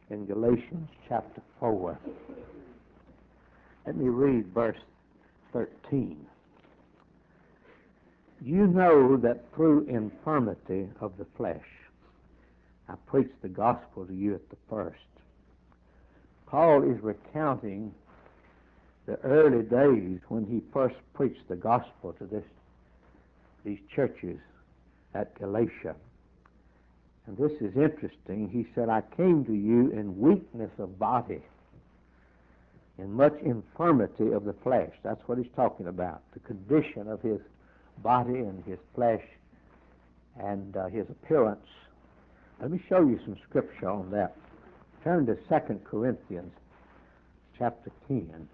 in Galatians chapter 4. Let me read verse 13. You know that through infirmity of the flesh, I preached the gospel to you at the first. Paul is recounting the early days when he first preached the gospel to these churches at Galatia. And this is interesting. He said, I came to you in weakness of body, in much infirmity of the flesh. That's what he's talking about, the condition of his body and his flesh and his appearance. Let me show you some scripture on that. Turn to 2 Corinthians chapter 10.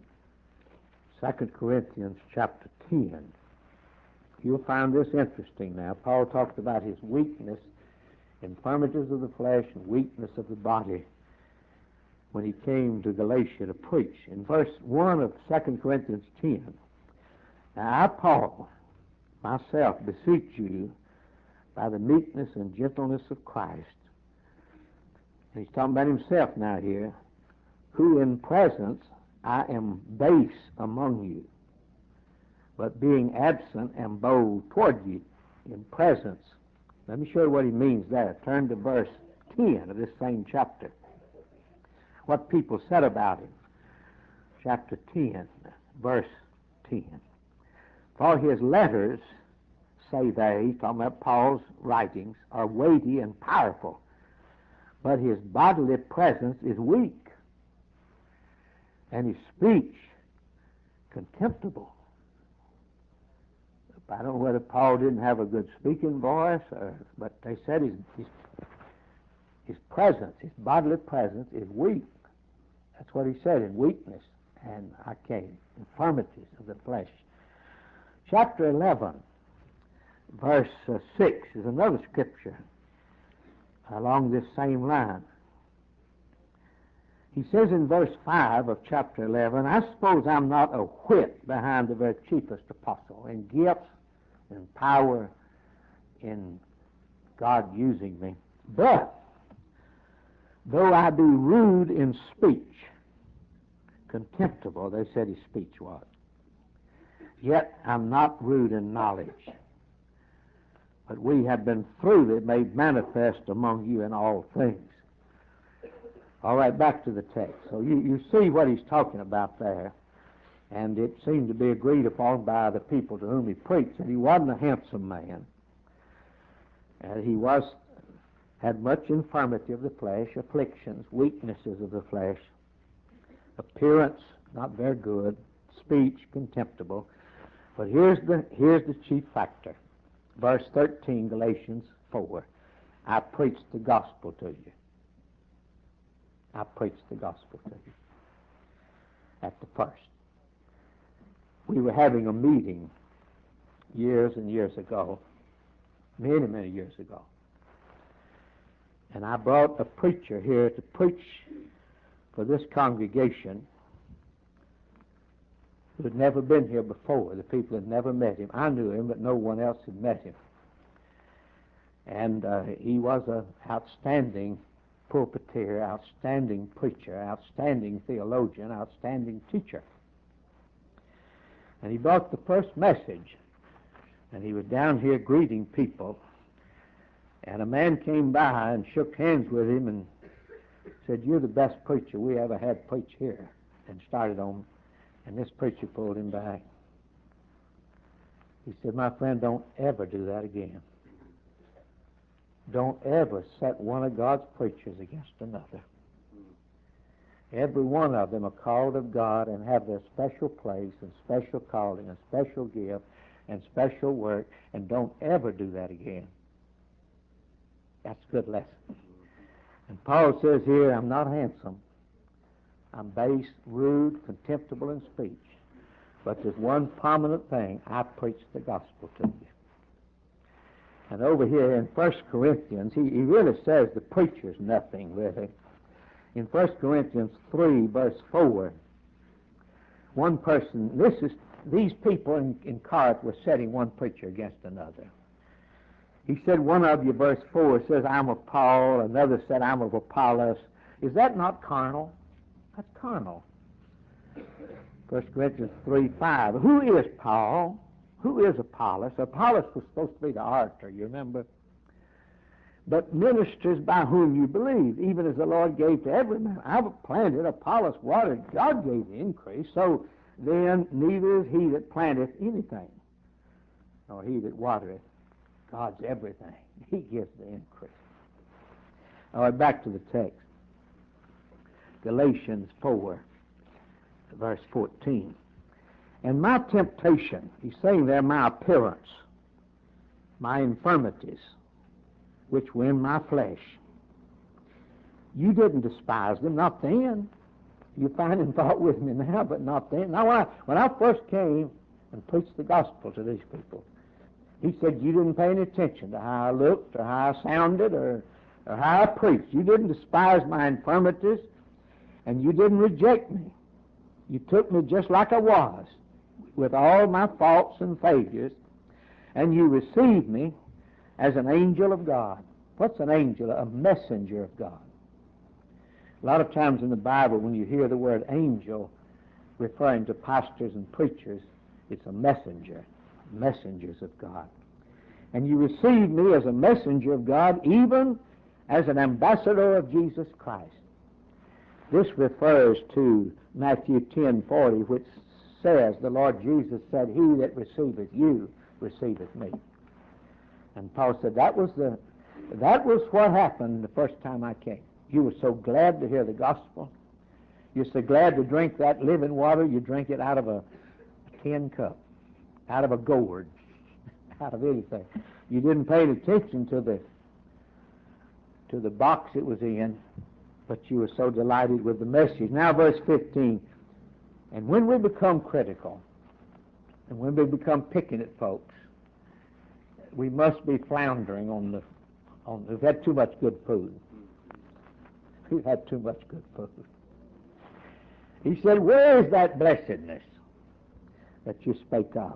2 Corinthians chapter 10. You'll find this interesting now. Paul talked about his weakness, infirmities of the flesh and weakness of the body when he came to Galatia to preach. In verse 1 of 2 Corinthians 10, Now I, Paul, myself beseech you by the meekness and gentleness of Christ. And he's talking about himself now here, who in presence I am base among you, but being absent am bold toward you in presence. Let me show you what he means there. Turn to verse 10 of this same chapter. What people said about him. Chapter 10, verse 10. For his letters, say they, he's talking about Paul's writings, are weighty and powerful, but his bodily presence is weak, and his speech contemptible. I don't know whether Paul didn't have a good speaking voice, but they said his presence, his bodily presence is weak. That's what he said, in weakness and infirmities of the flesh. Chapter 11, verse 6 is another scripture along this same line. He says in verse 5 of chapter 11, I suppose I'm not a whit behind the very chiefest apostle in gifts, in power, in God using me. But though I be rude in speech, contemptible, they said his speech was, yet I'm not rude in knowledge. But we have been thoroughly made manifest among you in all things. All right, back to the text. So you see what he's talking about there. And it seemed to be agreed upon by the people to whom he preached that he wasn't a handsome man. And he had much infirmity of the flesh, afflictions, weaknesses of the flesh, appearance not very good, speech contemptible. But here's the chief factor. Verse 13, Galatians 4. I preached the gospel to you. I preached the gospel to you at the first. We were having a meeting years and years ago, many, many years ago. And I brought a preacher here to preach for this congregation who had never been here before. The people had never met him. I knew him, but no one else had met him. And he was an outstanding pulpiteer, outstanding preacher, outstanding theologian, outstanding teacher. And he brought the first message, and he was down here greeting people, and a man came by and shook hands with him and said, you're the best preacher we ever had preach here, and started on, and this preacher pulled him back. He said, my friend, don't ever do that again. Don't ever set one of God's preachers against another. Every one of them are called of God and have their special place and special calling and special gift and special work, and don't ever do that again. That's a good lesson. And Paul says here, I'm not handsome. I'm base, rude, contemptible in speech. But there's one prominent thing. I preach the gospel to you. And over here in 1 Corinthians, he really says the preacher's nothing, really. In 1 Corinthians 3, verse 4, one person, these people in Corinth were setting one preacher against another. He said, one of you, verse 4, says, I'm of Paul. Another said, I'm of Apollos. Is that not carnal? That's carnal. 1 Corinthians 3:5. Who is Paul? Who is Apollos? Apollos was supposed to be the orator, you remember? But ministers by whom you believe, even as the Lord gave to every man. I planted, Apollos watered, God gave the increase. So then neither is he that planteth anything, nor he that watereth. God's everything. He gives the increase. All right, back to the text. Galatians 4, verse 14. And my temptation, he's saying there, my appearance, my infirmities, which were in my flesh. You didn't despise them, not then. You're finding fault with me now, but not then. Now, when I first came and preached the gospel to these people, he said, you didn't pay any attention to how I looked or how I sounded or how I preached. You didn't despise my infirmities, and you didn't reject me. You took me just like I was, with all my faults and failures, and you received me as an angel of God. What's an angel? A messenger of God. A lot of times in the Bible, when you hear the word angel referring to pastors and preachers, it's a messenger, messengers of God. And you received me as a messenger of God, even as an ambassador of Jesus Christ. This refers to Matthew 10:40, which says, the Lord Jesus said, he that receiveth you receiveth me. And Paul said that was what happened the first time I came. You were so glad to hear the gospel. You're so glad to drink that living water. You drink it out of a tin cup, out of a gourd, out of anything. You didn't pay attention to the box it was in, but you were so delighted with the message. Now verse 15. And when we become critical, and when we become picking at folks, we must be floundering we've had too much good food. We've had too much good food. He said, where is that blessedness that you spake of?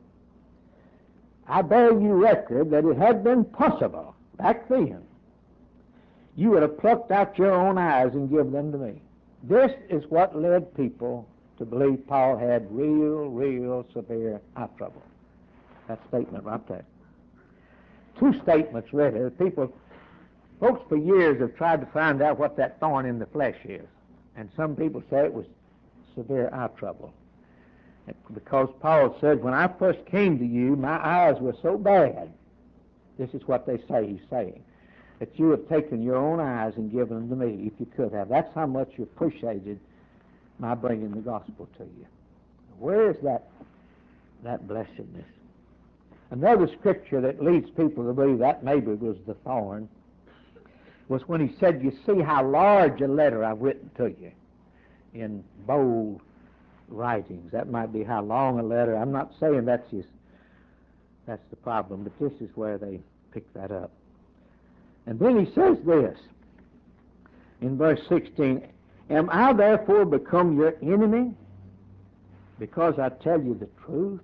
I bear you record that it had been possible back then. You would have plucked out your own eyes and given them to me. This is what led people to believe Paul had real severe eye trouble. That statement right there. Two statements really. Folks for years have tried to find out what that thorn in the flesh is. And some people say it was severe eye trouble. Because Paul said, when I first came to you, my eyes were so bad. This is what they say he's saying. That you have taken your own eyes and given them to me, if you could have. That's how much you appreciated my bringing the gospel to you. Where is that blessedness? Another scripture that leads people to believe that maybe was the thorn was when he said, you see how large a letter I've written to you in bold writings. That might be how long a letter. I'm not saying that's the problem, but this is where they pick that up. And then he says this in verse 16, am I therefore become your enemy because I tell you the truth?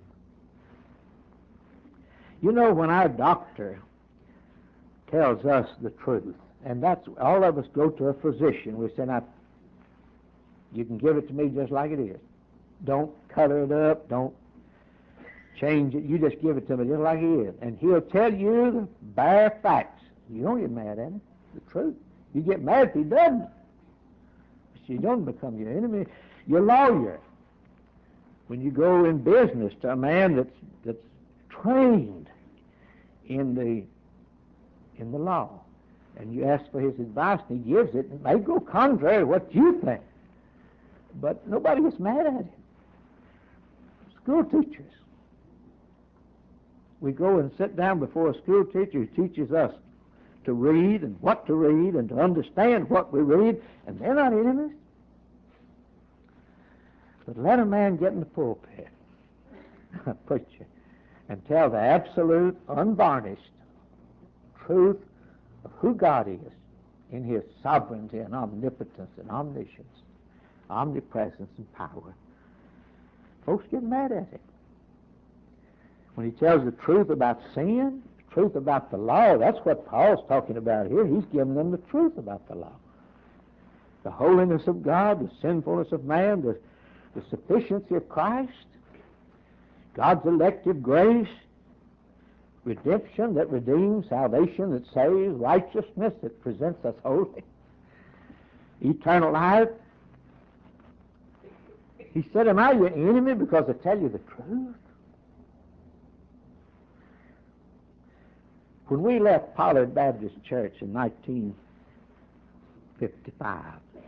You know, when our doctor tells us the truth, and that's all of us go to a physician, we say, now, you can give it to me just like it is. Don't color it up, don't change it, you just give it to me just like it is. And he'll tell you the bare facts. You don't get mad at him, the truth. You get mad if he doesn't. But you don't become your enemy. Your lawyer, when you go in business to a man that's trained in the law, and you ask for his advice and he gives it, it may go contrary to what you think, but nobody gets mad at him. School teachers, we go and sit down before a school teacher who teaches us to read and what to read and to understand what we read, and they're not enemies. But let a man get in the pulpit, a preacher, and tell the absolute, unvarnished truth of who God is in his sovereignty and omnipotence and omniscience, omnipresence and power. Folks get mad at him. When he tells the truth about sin, the truth about the law, that's what Paul's talking about here. He's giving them the truth about the law. the holiness of God, the sinfulness of man, the sufficiency of Christ, God's elective grace, redemption that redeems, salvation that saves, righteousness that presents us holy, eternal life. He said, am I your enemy because I tell you the truth? When we left Pollard Baptist Church in 1955,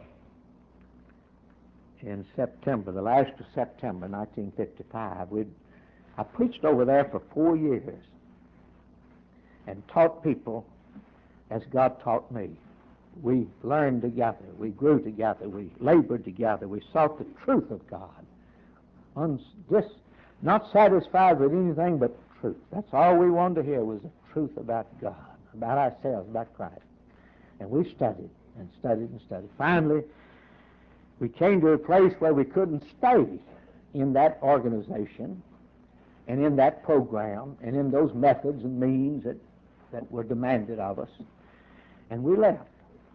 in September, the last of September 1955, I preached over there for 4 years and taught people as God taught me. We learned together, we grew together, we labored together, we sought the truth of God. Just not satisfied with anything but truth. That's all we wanted to hear was the truth about God, about ourselves, about Christ. And we studied and studied and studied. Finally, we came to a place where we couldn't stay in that organization and in that program and in those methods and means that were demanded of us. And we left.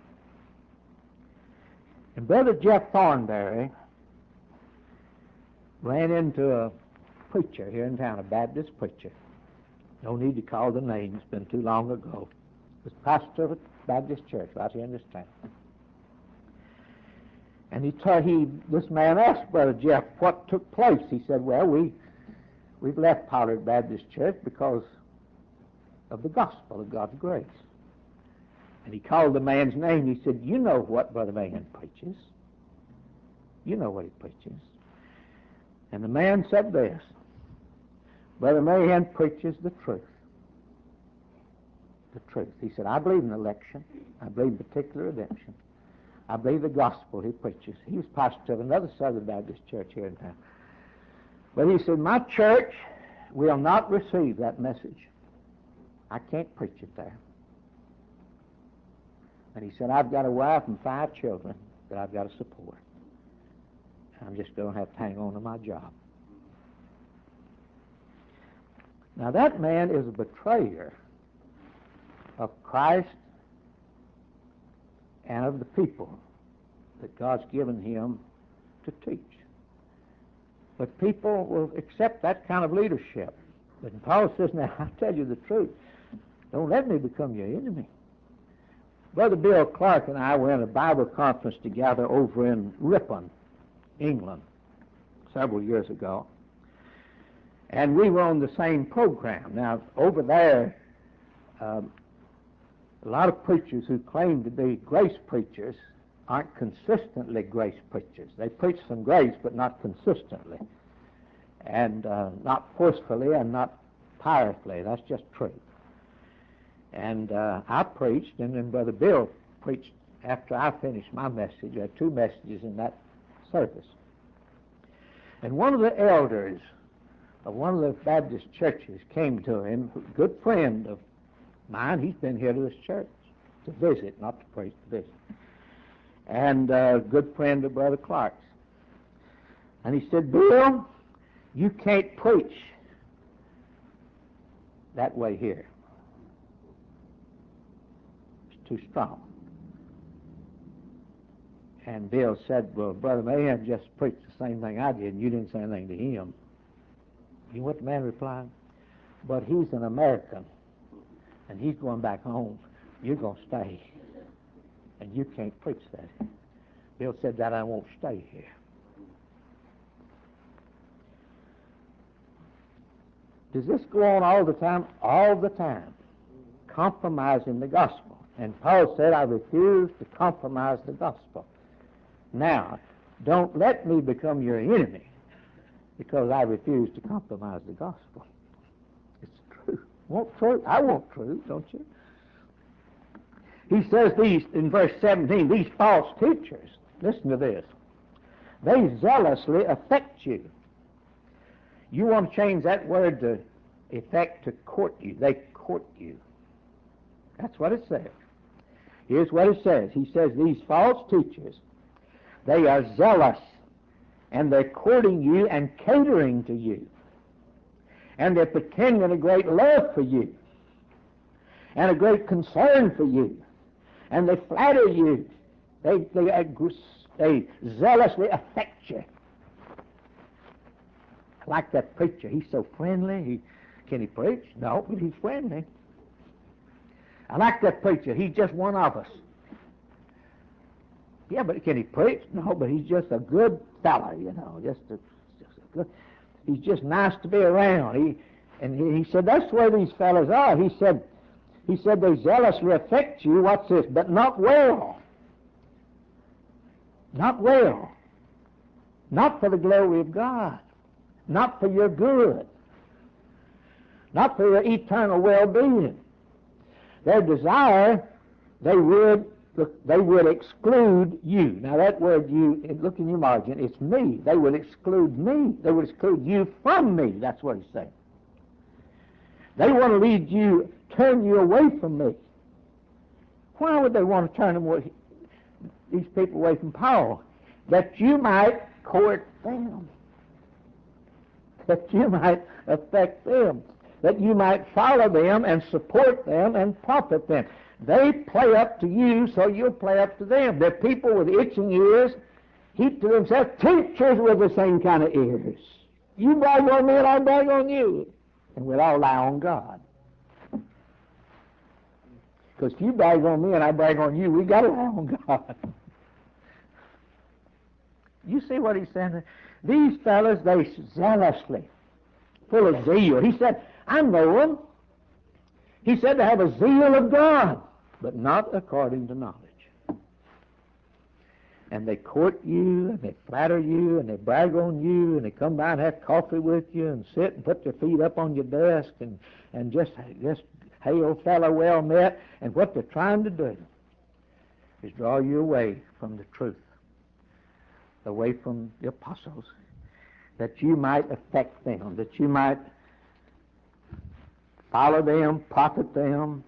And Brother Jeff Thornberry ran into a preacher here in town, a Baptist preacher. No need to call the name, it's been too long ago. He was pastor of a Baptist church right here in this town. And this man asked Brother Jeff what took place. He said, well, we've left Pollard Baptist Church because of the gospel of God's grace. And he called the man's name. He said, you know what Brother Mahan preaches. You know what he preaches. And the man said this, Brother Mahan preaches the truth. The truth. He said, I believe in election. I believe in particular redemption. I believe the gospel he preaches. He was pastor of another Southern Baptist church here in town. But he said, my church will not receive that message. I can't preach it there. And he said, I've got a wife and 5 children that I've got to support. I'm just going to have to hang on to my job. Now that man is a betrayer of Christ and of the people that God's given him to teach. But people will accept that kind of leadership. But Paul says, now, I tell you the truth. Don't let me become your enemy. Brother Bill Clark and I were in a Bible conference together over in Ripon, England, several years ago. And we were on the same program. Now, over there, a lot of preachers who claim to be grace preachers aren't consistently grace preachers. They preach some grace, but not consistently, and not forcefully and not powerfully. That's just truth. And I preached, and then Brother Bill preached after I finished my message. There are 2 messages in that service. And one of the elders of one of the Baptist churches came to him, a good friend of mine. He's been here to this church to visit, not to preach, to visit. And a good friend of Brother Clark's. And he said, Bill, you can't preach that way here. It's too strong. And Bill said, well, Brother Mahan just preached the same thing I did, and you didn't say anything to him. You know what the man replied? But he's an American, and he's going back home. You're going to stay, and you can't preach that. Bill said that I won't stay here. Does this go on all the time? All the time. Compromising the gospel. And Paul said, I refuse to compromise the gospel. Now, don't let me become your enemy because I refuse to compromise the gospel. It's true. Want truth? I want truth, don't you? He says these, in verse 17, these false teachers, listen to this, they zealously affect you. You want to change that word to effect to court you. They court you. That's what it says. Here's what it says. He says these false teachers, they are zealous, and they're courting you and catering to you. And they're pretending a great love for you and a great concern for you. And they flatter you They zealously affect you. I like that preacher. He's so friendly. Can he preach? No, but he's friendly. I like that preacher. He's just one of us. Yeah, but can he preach? No, but he's just a good fella, just a good. He's just nice to be around. He said that's the way these fellas are. He said they zealously affect you. What's this? But not well. Not well. Not for the glory of God. Not for your good. Not for your eternal well-being. Their desire, they would exclude you. Now that word you, look in your margin, it's me. They would exclude me. They would exclude you from me. That's what he's saying. They want to turn you away from me. Why would they want to turn these people away from Paul? That you might court them. That you might affect them. That you might follow them and support them and profit them. They play up to you, so you'll play up to them. They're people with itching ears, heap to themselves teachers with the same kind of ears. You brag on me and I brag on you. And we'll all lie on God. Because if you brag on me and I brag on you, we got to lie on God. You see what he's saying? These fellas, they zealously, full of zeal. He said, I know them. He said to have a zeal of God, but not according to knowledge. And they court you, and they flatter you, and they brag on you, and they come by and have coffee with you, and sit and put their feet up on your desk, and just hey, old fellow, well met. And what they're trying to do is draw you away from the truth, away from the apostles, that you might affect them, that you might follow them, profit them,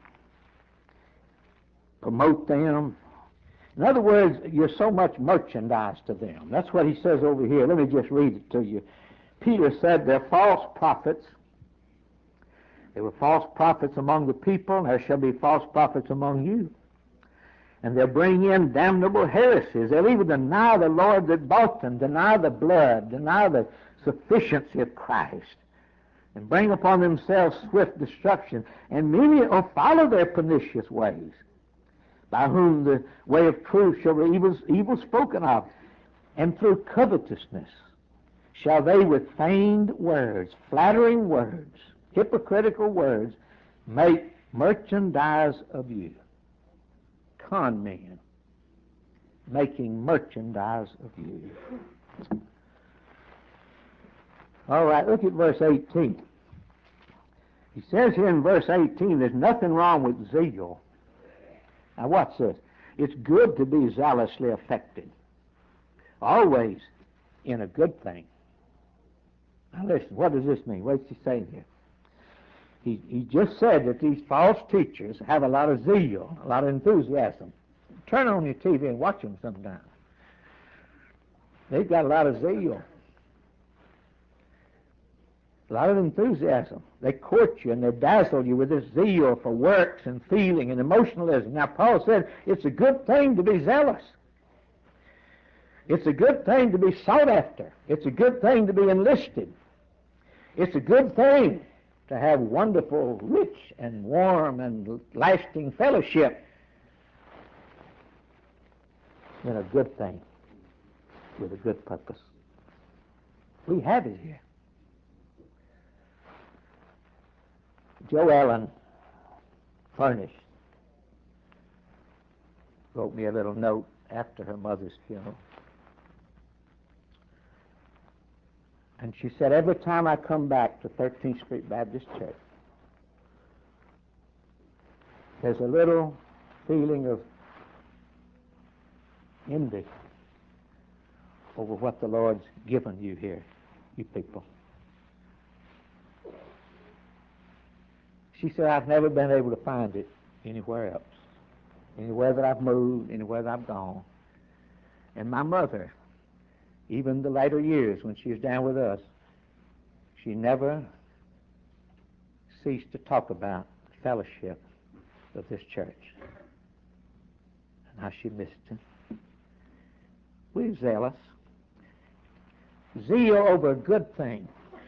promote them. In other words, you're so much merchandise to them. That's what he says over here. Let me just read it to you. Peter said they're false prophets. There were false prophets among the people, and there shall be false prophets among you. And they'll bring in damnable heresies. They'll even deny the Lord that bought them, deny the blood, deny the sufficiency of Christ, and bring upon themselves swift destruction. And many will follow their pernicious ways, by whom the way of truth shall be evil spoken of. And through covetousness shall they with feigned words, flattering words, hypocritical words, make merchandise of you. Con men, making merchandise of you. All right, look at verse 18. He says here in verse 18, there's nothing wrong with zeal. Now what's this? It's good to be zealously affected. Always in a good thing. Now listen, what does this mean? What's he saying here? He just said that these false teachers have a lot of zeal, a lot of enthusiasm. Turn on your TV and watch them sometime. They've got a lot of zeal. A lot of enthusiasm. They court you and they dazzle you with this zeal for works and feeling and emotionalism. Now Paul said it's a good thing to be zealous. It's a good thing to be sought after. It's a good thing to be enlisted. It's a good thing to have wonderful, rich, and warm, and lasting fellowship in a good thing with a good purpose. We have it here. Jo Ellen Furnish wrote me a little note after her mother's funeral. And she said, every time I come back to 13th Street Baptist Church, there's a little feeling of envy over what the Lord's given you here, you people. She said, I've never been able to find it anywhere else, anywhere that I've moved, anywhere that I've gone. And my mother, even the later years when she was down with us, she never ceased to talk about the fellowship of this church and how she missed it. be zealous. Zeal over a good thing.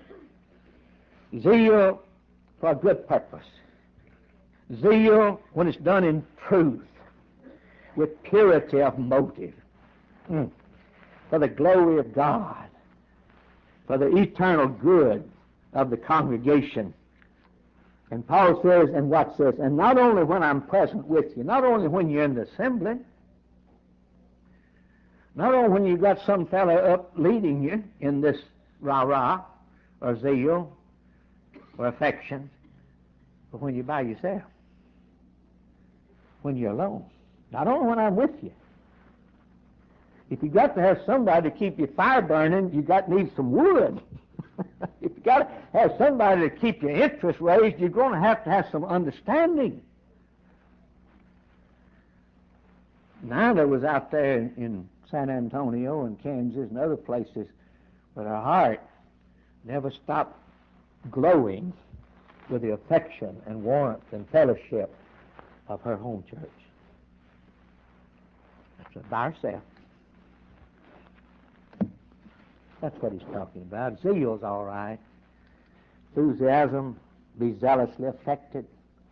Zeal for a good purpose. Zeal when it's done in truth, with purity of motive, for the glory of God, for the eternal good of the congregation. And Paul says, and watch this, and not only when I'm present with you, not only when you're in the assembly, not only when you've got some fellow up leading you in this rah-rah, or zeal, or affection, but when you're by yourself, when you're alone. Not only when I'm with you. If you've got to have somebody to keep your fire burning, you've got to need some wood. If you've got to have somebody to keep your interest raised, you're going to have some understanding. Nina was out there in San Antonio and Kansas and other places, but her heart never stopped glowing with the affection and warmth and fellowship of her home church. That's by herself. That's what he's talking about. Zeal's all right. Enthusiasm, be zealously affected.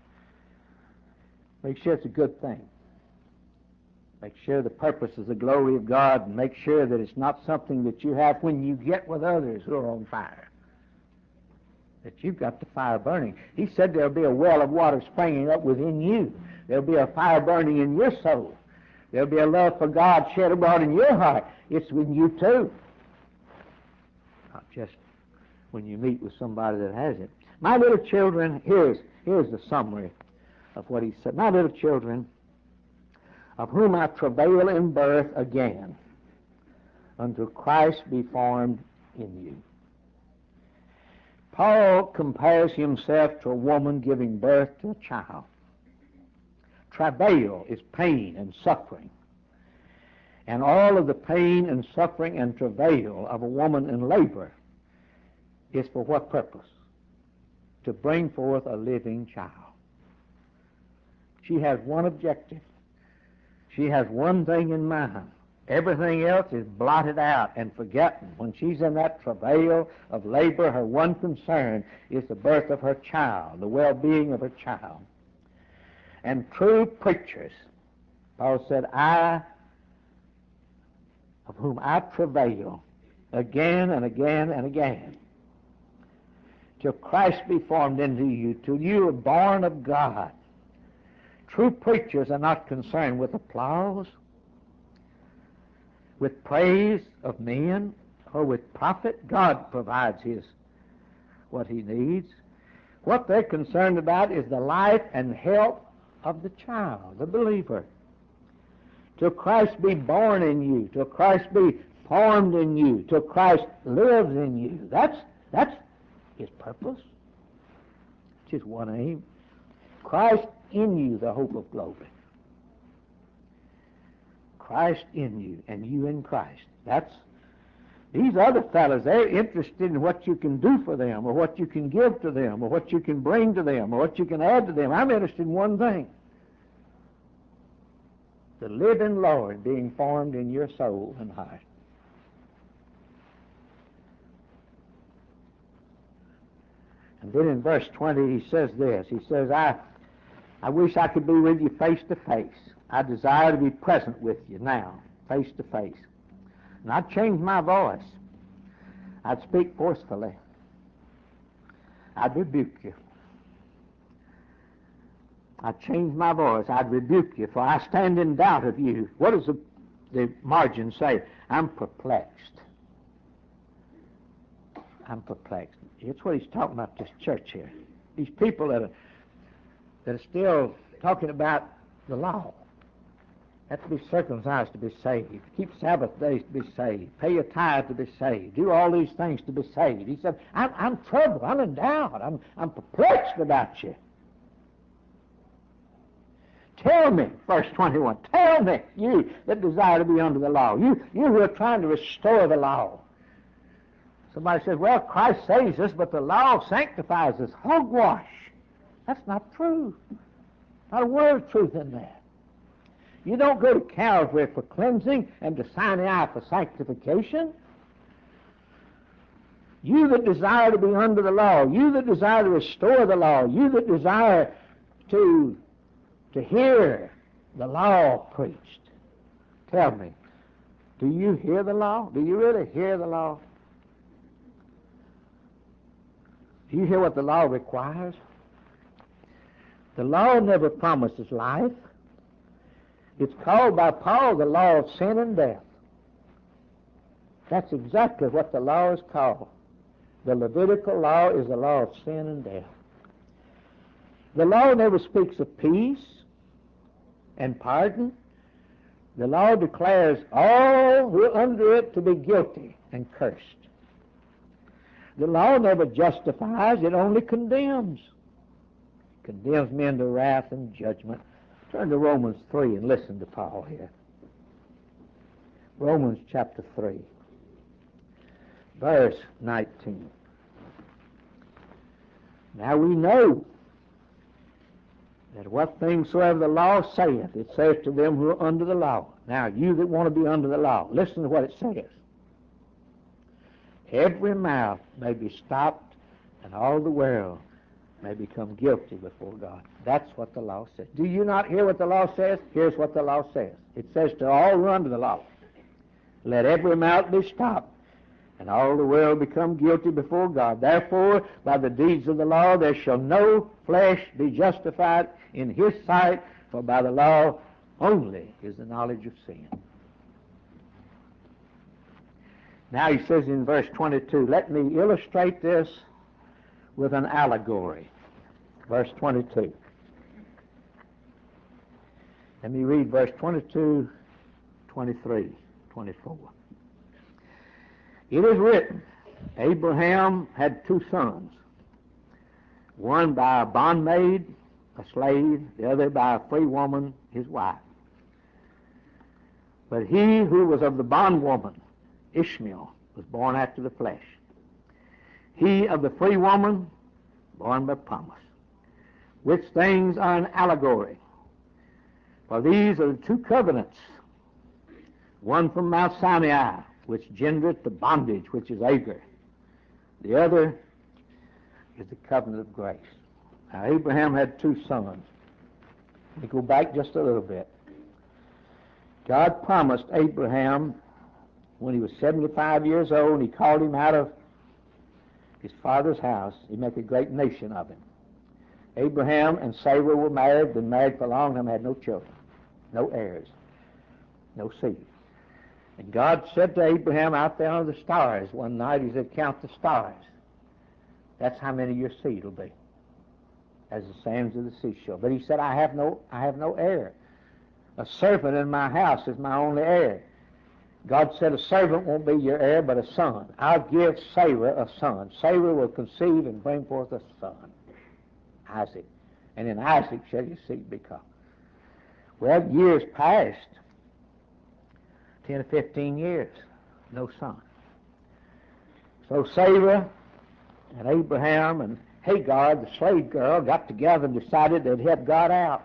Make sure it's a good thing. Make sure the purpose is the glory of God, and make sure that it's not something that you have when you get with others who are on fire. That you've got the fire burning. He said there'll be a well of water springing up within you. There'll be a fire burning in your soul. There'll be a love for God shed abroad in your heart. It's with you too. Not just when you meet with somebody that has it. My little children, here's the summary of what he said. My little children, of whom I travail in birth again, until Christ be formed in you. Paul compares himself to a woman giving birth to a child. Travail is pain and suffering. And all of the pain and suffering and travail of a woman in labor is for what purpose? To bring forth a living child. She has one objective. She has one thing in mind. Everything else is blotted out and forgotten. When she's in that travail of labor, her one concern is the birth of her child, the well-being of her child. And true preachers, Paul said, of whom I travail again and again and again, till Christ be formed into you, till you are born of God. True preachers are not concerned with applause, with praise of men, or with profit. God provides what he needs. What they're concerned about is the life and health of the child, the believer. Till Christ be born in you, till Christ be formed in you, till Christ lives in you. That's his purpose. It's his one aim. Christ in you, the hope of glory. Christ in you, and you in Christ. These other fellows, they're interested in what you can do for them, or what you can give to them, or what you can bring to them, or what you can add to them. I'm interested in one thing. The living Lord being formed in your soul and heart. And then in verse 20 he says this. He says, I wish I could be with you face to face. I desire to be present with you now, face to face. And I'd change my voice. I'd speak forcefully. I'd rebuke you. I'd change my voice. I'd rebuke you, for I stand in doubt of you. What does the margin say? I'm perplexed. I'm perplexed. It's what he's talking about, this church here. These people that are still talking about the law. Have to be circumcised to be saved. Keep Sabbath days to be saved. Pay your tithe to be saved. Do all these things to be saved. He said, I'm troubled. I'm in doubt. I'm perplexed about you. Tell me, verse 21, tell me, you that desire to be under the law. You who are trying to restore the law. Somebody says, well, Christ saves us, but the law sanctifies us. Hogwash. That's not true. Not a word of truth in that. You don't go to Calvary for cleansing and to Sinai for sanctification. You that desire to be under the law, you that desire to restore the law, you that desire to hear the law preached, tell me, do you hear the law? Do you really hear the law? Do you hear what the law requires? The law never promises life. It's called by Paul the law of sin and death. That's exactly what the law is called. The Levitical law is the law of sin and death. The law never speaks of peace and pardon. The law declares all who are under it to be guilty and cursed. The law never justifies, it only condemns. It condemns men to wrath and judgment. Turn to Romans 3 and listen to Paul here. Romans chapter 3, verse 19. Now we know that what things soever the law saith, it saith to them who are under the law. Now, you that want to be under the law, listen to what it says. Every mouth may be stopped, and all the world may become guilty before God. That's what the law says. Do you not hear what the law says? Here's what the law says. It says to all who are under the law, let every mouth be stopped, and all the world become guilty before God. Therefore, by the deeds of the law, there shall no flesh be justified in his sight, for by the law only is the knowledge of sin. Now he says in verse 22, let me illustrate this with an allegory. Verse 22. Let me read verse 22, 23, 24. It is written, Abraham had two sons, one by a bondmaid, a slave, the other by a free woman, his wife. But he who was of the bondwoman, Ishmael, was born after the flesh. He of the free woman, born by promise. Which things are an allegory. For these are the two covenants, one from Mount Sinai, which gendereth the bondage, which is Agar. The other is the covenant of grace. Now, Abraham had two sons. Let me go back just a little bit. God promised Abraham when he was 75 years old, and he called him out of his father's house. He'd make a great nation of him. Abraham and Sarah were married, been married for a long time, had no children, no heirs, no seed. And God said to Abraham out there under the stars one night, he said, count the stars. That's how many your seed will be, as the sands of the seashore. But he said, I have no heir. A servant in my house is my only heir. God said, a servant won't be your heir, but a son. I'll give Sarah a son. Sarah will conceive and bring forth a son, Isaac. And in Isaac shall your seed be called. Well, years passed, 10 or 15 years, no son. So Sarah and Abraham and Hagar, the slave girl, got together and decided they'd help God out.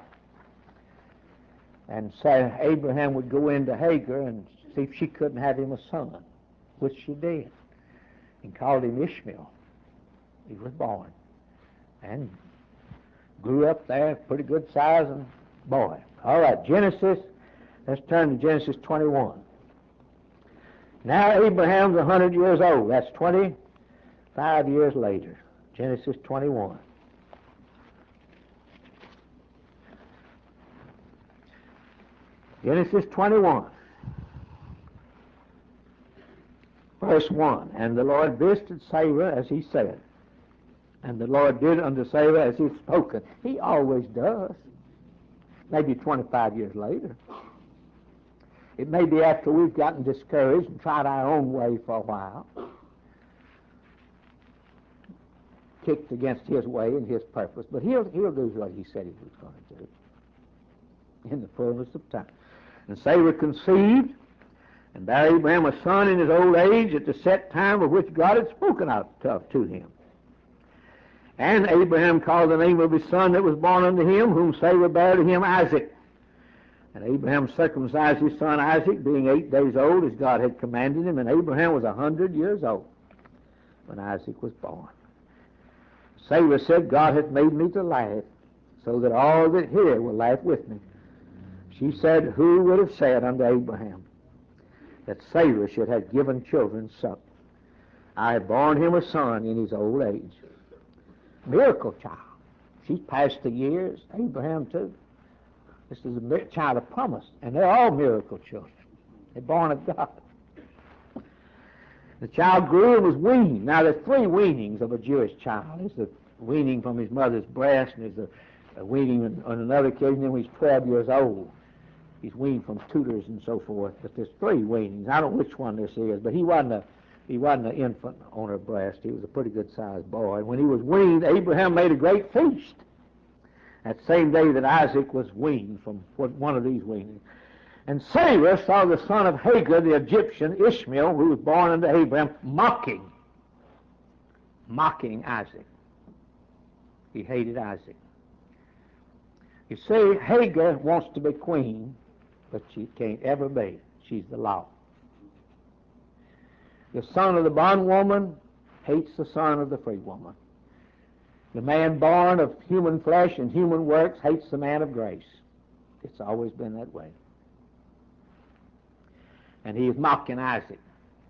And so Abraham would go into Hagar and see if she couldn't have him a son, which she did, and called him Ishmael. He was born and grew up there, pretty good size and boy. All right, Genesis, let's turn to Genesis 21. Now Abraham's 100 years old. That's 25 years later. Genesis 21. Genesis 21. Verse 1, and the Lord visited Sarah as he said, and the Lord did unto Sarah as he had spoken. He always does. Maybe 25 years later. It may be after we've gotten discouraged and tried our own way for a while, kicked against his way and his purpose, but he'll do what he said he was going to do in the fullness of time. And Sarah conceived and bare Abraham a son in his old age at the set time of which God had spoken out to him. And Abraham called the name of his son that was born unto him, whom Sarah bare to him Isaac. And Abraham circumcised his son Isaac, being 8 days old, as God had commanded him. And Abraham was 100 years old when Isaac was born. Sarah said, God hath made me to laugh, so that all that hear will laugh with me. She said, who would have said unto Abraham that Sarah should have given children suck? I have borne him a son in his old age. Miracle child. She's past the years, Abraham too. This is a child of promise, and they're all miracle children. They're born of God. The child grew and was weaned. Now, there's 3 weanings of a Jewish child. There's the weaning from his mother's breast, and there's a weaning on another occasion when he's 12 years old. He's weaned from tutors and so forth. But there's 3 weanings. I don't know which one this is, but he wasn't an infant on her breast. He was a pretty good-sized boy. And when he was weaned, Abraham made a great feast. That same day that Isaac was weaned from one of these weanings. And Sarah saw the son of Hagar, the Egyptian, Ishmael, who was born unto Abraham, mocking Isaac. He hated Isaac. You see, Hagar wants to be queen, but she can't ever be. She's the law. The son of the bondwoman hates the son of the free woman. The man born of human flesh and human works hates the man of grace. It's always been that way. And he is mocking Isaac.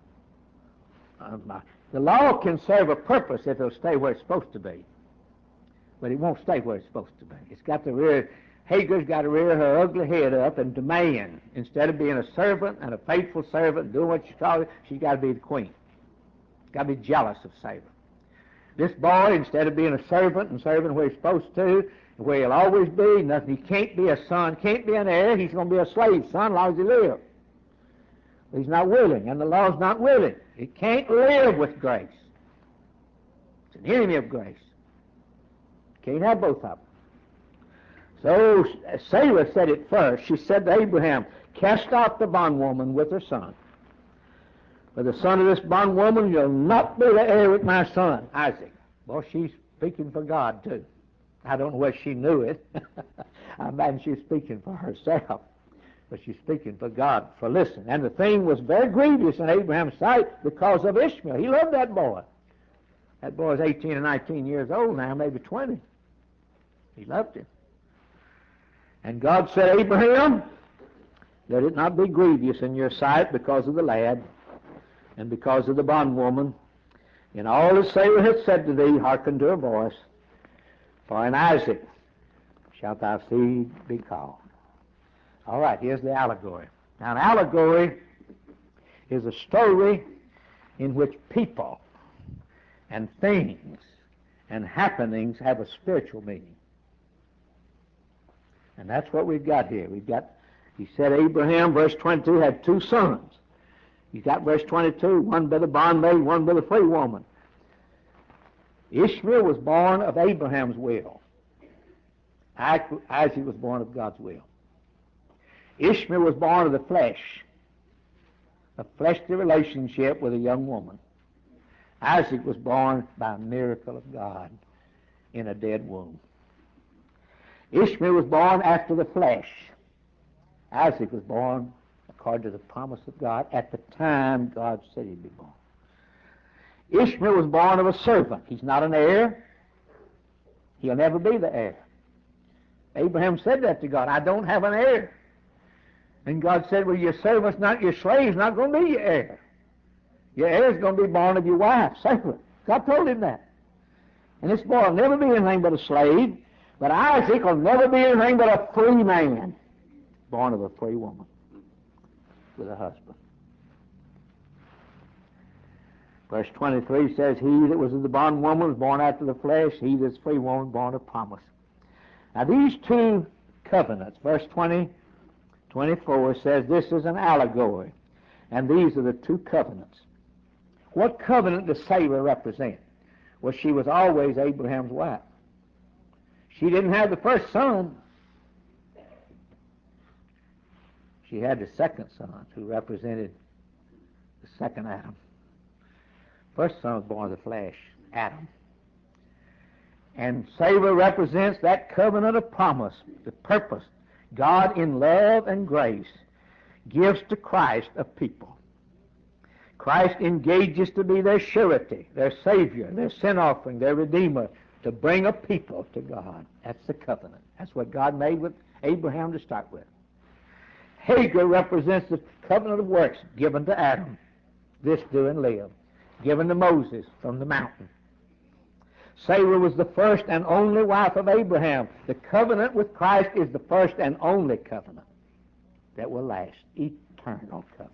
The law can serve a purpose if it'll stay where it's supposed to be. But it won't stay where it's supposed to be. It's got to rear, Hagar's got to rear her ugly head up and demand. Instead of being a servant and a faithful servant, doing what she's called, she's got to be the queen. She's got to be jealous of Sarah. This boy, instead of being a servant and serving where he's supposed to, where he'll always be, nothing, he can't be a son, can't be an heir, he's going to be a slave son as long as he lives. He's not willing, and the law's not willing. He can't live with grace. It's an enemy of grace. Can't have both of them. So Sarah said it first. She said to Abraham, cast out the bondwoman with her son. For the son of this bondwoman shall not be the heir with my son, Isaac. Well, she's speaking for God, too. I don't know whether she knew it. I imagine she's speaking for herself. But she's speaking for God. For listen, and the thing was very grievous in Abraham's sight because of Ishmael. He loved that boy. That boy is 18 or 19 years old now, maybe 20. He loved him. And God said, Abraham, let it not be grievous in your sight because of the lad and because of the bondwoman. In all that Sarah hath said to thee, hearken to her voice. For in Isaac shalt thy seed be called. All right, here's the allegory. Now, an allegory is a story in which people and things and happenings have a spiritual meaning. And that's what we've got here. He said Abraham, verse 22, had 2 sons. You got verse 22, one by the bondmaid, one by the free woman. Ishmael was born of Abraham's will. Isaac was born of God's will. Ishmael was born of the flesh, a fleshly relationship with a young woman. Isaac was born by a miracle of God in a dead womb. Ishmael was born after the flesh. Isaac was born according to the promise of God at the time God said he'd be born. Ishmael was born of a servant. He's not an heir. He'll never be the heir. Abraham said that to God, I don't have an heir. And God said, well, your servant's not, your slave's not going to be your heir. Your heir is going to be born of your wife, Sarah. God told him that. And this boy will never be anything but a slave, but Isaac will never be anything but a free man, born of a free woman with a husband. Verse 23 says, he that was of the bondwoman was born after the flesh, he that's free woman born of promise. Now these 2 covenants, verse 24 says this is an allegory, and these are the 2 covenants. What covenant does Sarah represent? Well, she was always Abraham's wife. She didn't have the first son. She had the second son, who represented the second Adam. First son was born of the flesh, Adam. And Sarah represents that covenant of promise, the purpose. God in love and grace gives to Christ a people. Christ engages to be their surety, their Savior, their sin offering, their Redeemer, to bring a people to God. That's the covenant. That's what God made with Abraham to start with. Hagar represents the covenant of works given to Adam, this do and live, given to Moses from the mountain. Sarah was the first and only wife of Abraham. The covenant with Christ is the first and only covenant that will last, eternal covenant.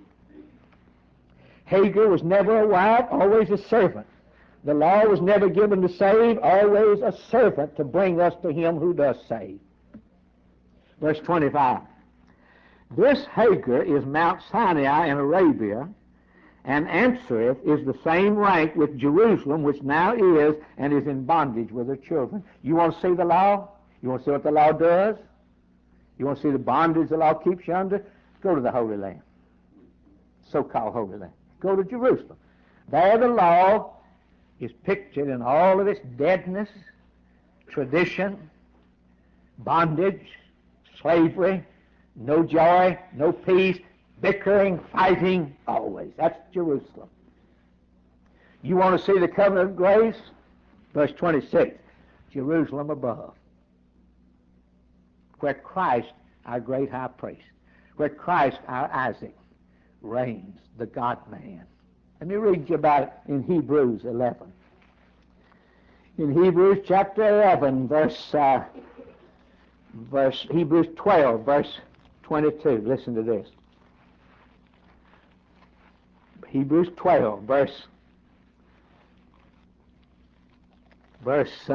Hagar was never a wife, always a servant. The law was never given to save, always a servant to bring us to him who does save. Verse 25. This Hagar is Mount Sinai in Arabia, and answereth is the same rank with Jerusalem, which now is and is in bondage with her children. You want to see the law? You want to see what the law does? You want to see the bondage the law keeps you under? Go to the Holy Land, so-called Holy Land. Go to Jerusalem. There the law is pictured in all of its deadness, tradition, bondage, slavery, no joy, no peace, bickering, fighting, always. That's Jerusalem. You want to see the covenant of grace? Verse 26, Jerusalem above, where Christ, our great high priest, where Christ, our Isaac, reigns, the God-man. Let me read you about it in Hebrews 11. In Hebrews chapter 11, Hebrews 12, verse 22. Listen to this. Hebrews 12, verse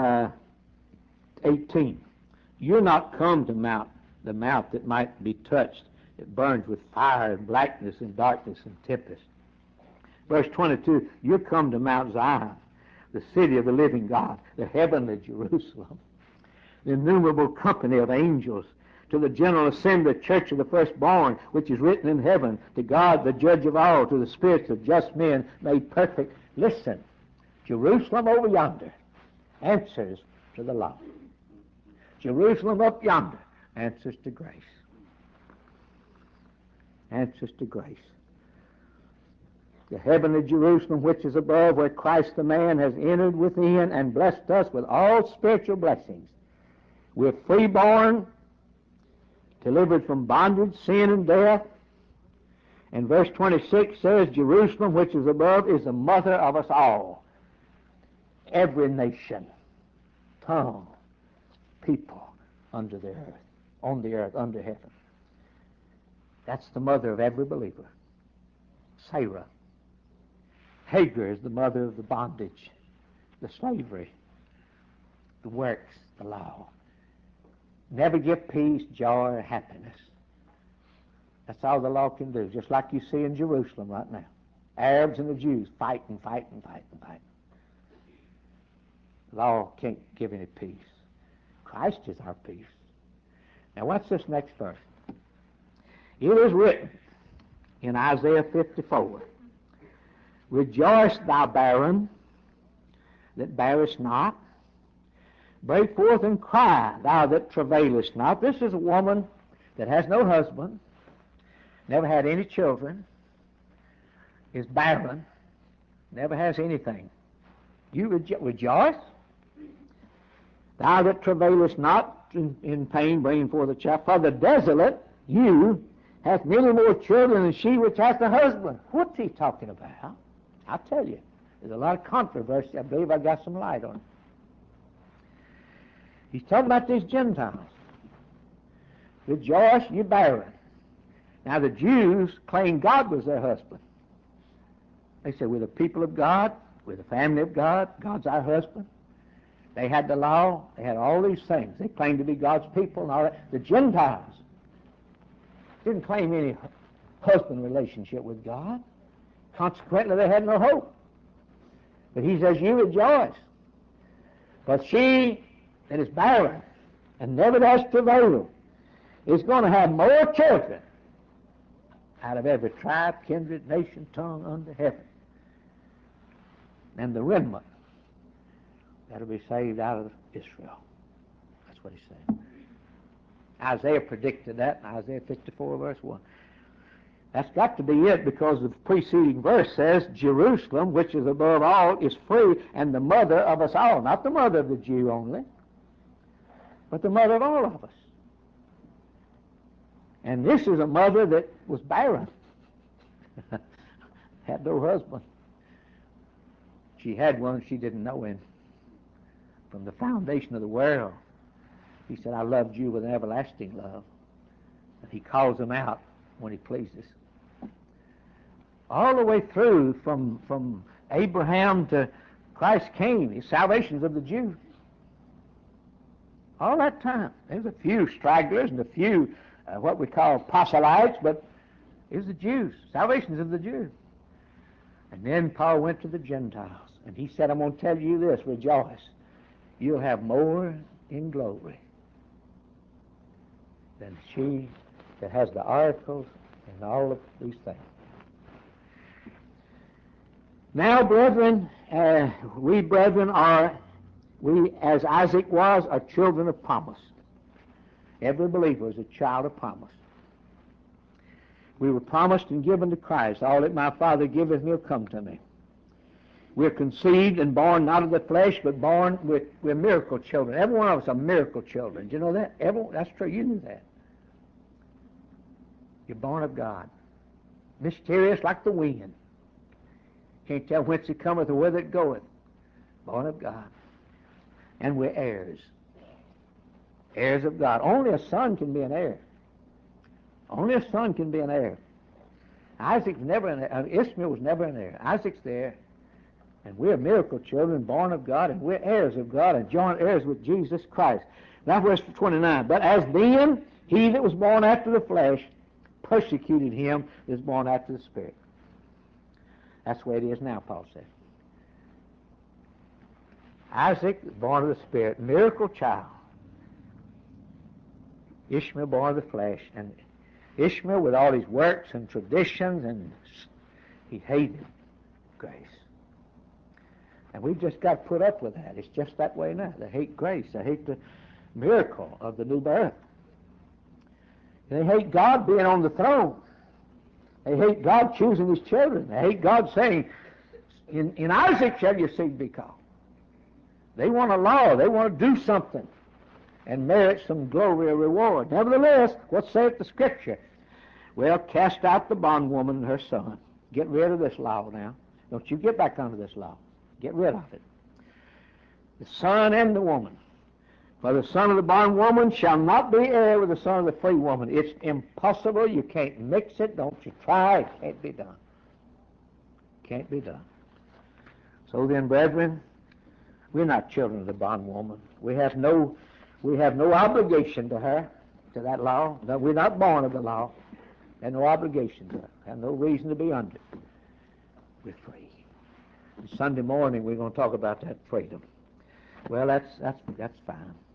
18. You're not come to the mount that might be touched. It burns with fire and blackness and darkness and tempest. Verse 22, you're come to Mount Zion, the city of the living God, the heavenly Jerusalem, the innumerable company of angels, to the general assembly, church of the firstborn, which is written in heaven, to God, the judge of all, to the spirits of just men made perfect. Listen, Jerusalem over yonder answers to the law. Jerusalem up yonder answers to grace. Answers to grace. The heavenly Jerusalem which is above, where Christ the man has entered within and blessed us with all spiritual blessings. We're freeborn, delivered from bondage, sin, and death. And verse 26 says, Jerusalem which is above is the mother of us all. Every nation, tongue, people under the earth, on the earth, under heaven. That's the mother of every believer. Sarah. Hagar is the mother of the bondage, the slavery, the works, the law. Never give peace, joy, or happiness. That's all the law can do, just like you see in Jerusalem right now. Arabs and the Jews fighting. The law can't give any peace. Christ is our peace. Now what's this next verse? It is written in Isaiah 54, Rejoice, thou barren that bearest not. Break forth and cry, thou that travailest not. This is a woman that has no husband, never had any children, is barren, never has anything. You rejoice. Thou that travailest not in pain, bringing forth a child. For the desolate, you hath many more children than she which hath a husband. What's he talking about? I'll tell you. There's a lot of controversy. I believe I got some light on it. He's talking about these Gentiles. Rejoice, you barren. Now the Jews claimed God was their husband. They said, we're the people of God, we're the family of God, God's our husband. They had the law, they had all these things. They claimed to be God's people and all that. The Gentiles didn't claim any husband relationship with God. Consequently, they had no hope. But he says, you rejoice. But she that is barren and never has travail is going to have more children out of every tribe, kindred, nation, tongue under heaven than the remnant that will be saved out of Israel. That's what he's saying. Isaiah predicted that in Isaiah 54, verse 1. That's got to be it, because the preceding verse says, Jerusalem, which is above all, is free, and the mother of us all. Not the mother of the Jew only, but the mother of all of us. And this is a mother that was barren. Had no husband. She had one, she didn't know him. From the foundation of the world, he said, I loved you with an everlasting love. And he calls them out when he pleases. All the way through, from Abraham to Christ came, the salvations of the Jews. All that time. There's a few stragglers and a few what we call proselytes, but it was the Jews, salvations of the Jews. And then Paul went to the Gentiles, and he said, I'm going to tell you this, rejoice. You'll have more in glory than she that has the oracles and all of these things. Now, brethren, we as Isaac was, are children of promise. Every believer is a child of promise. We were promised and given to Christ. All that my Father giveth me will come to me. We're conceived and born not of the flesh, but born we're miracle children. Every one of us are miracle children. Do you know that? That's true. You knew that. You're born of God. Mysterious like the wind. Can't tell whence it cometh or whither it goeth. Born of God. And we're heirs. Heirs of God. Only a son can be an heir. Only a son can be an heir. Isaac's never an heir. Ishmael was never an heir. Isaac's the heir. And we're miracle children, born of God, and we're heirs of God, and joint heirs with Jesus Christ. Now verse 29. But as then he that was born after the flesh persecuted him that is born after the Spirit. That's the way it is now, Paul said. Isaac was born of the Spirit, miracle child. Ishmael born of the flesh, and Ishmael with all his works and traditions, and he hated grace. And we've just got to put up with that. It's just that way now. They hate grace. They hate the miracle of the new birth. They hate God being on the throne. They hate God choosing his children. They hate God saying, in Isaac shall your seed be called. They want a law. They want to do something and merit some glory or reward. Nevertheless, what saith the Scripture? Well, cast out the bondwoman and her son. Get rid of this law now. Don't you get back under this law. Get rid of it. The son and the woman. For the son of the bondwoman shall not be heir with the son of the free woman. It's impossible. You can't mix it. Don't you try. It can't be done. Can't be done. So then, brethren, we're not children of the bondwoman. We have no obligation to her, to that law. No, we're not born of the law. And no obligation to her. Have no reason to be under it. We're free. And Sunday morning we're going to talk about that freedom. Well, that's fine.